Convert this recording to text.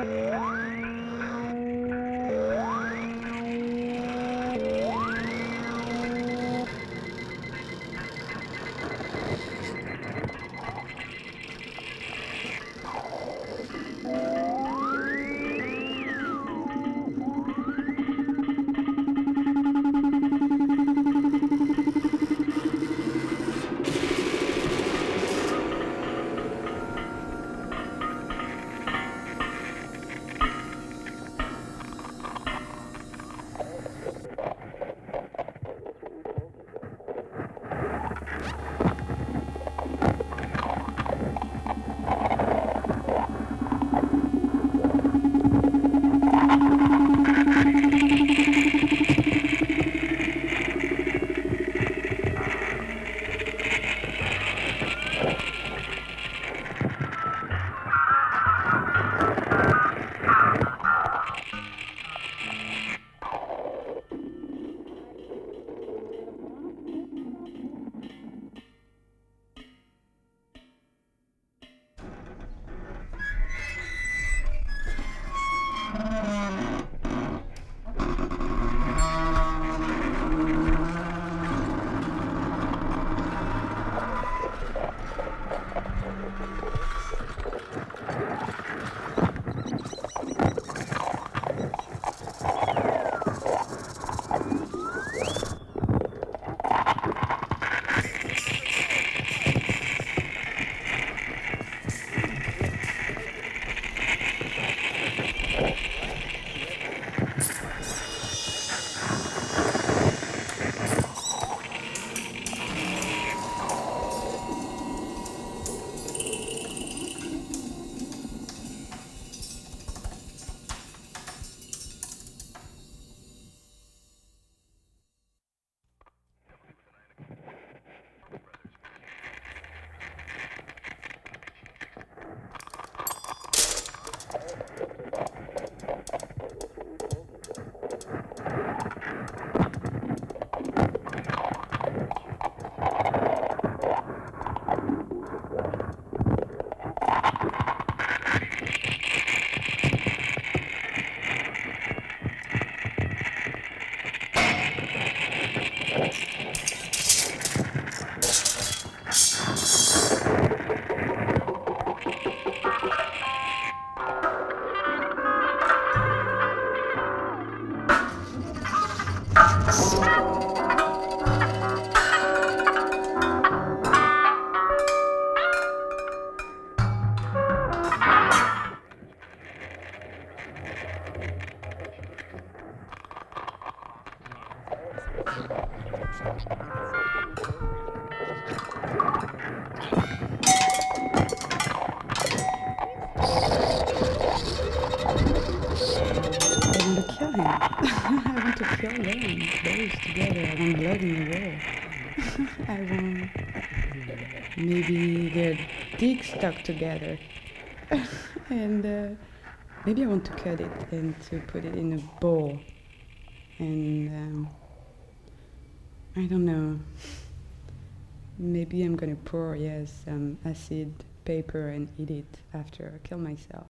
I want to kill him. I want to kill them both together. I want blood in the wall. I want maybe their dicks stuck together. And maybe I want to cut it and to put it in a bowl. And I don't know. Maybe I'm gonna pour, yes, some acid paper and eat it after I kill myself.